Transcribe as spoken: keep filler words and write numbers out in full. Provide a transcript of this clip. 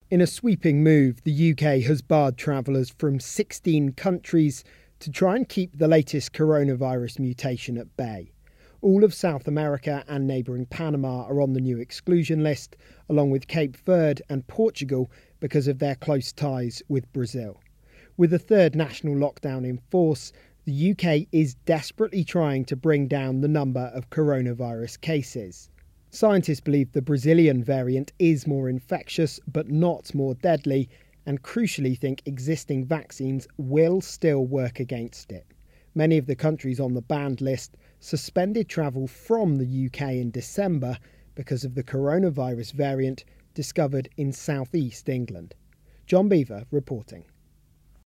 In a sweeping move, the U K has barred travellers from sixteen countries to try and keep the latest coronavirus mutation at bay. All of South America and neighbouring Panama are on the new exclusion list, along with Cape Verde and Portugal because of their close ties with Brazil. With a third national lockdown in force, the U K is desperately trying to bring down the number of coronavirus cases. Scientists believe the Brazilian variant is more infectious but not more deadly, and crucially think existing vaccines will still work against it. Many of the countries on the banned list suspended travel from the U K in December because of the coronavirus variant discovered in southeast England. John Beaver reporting.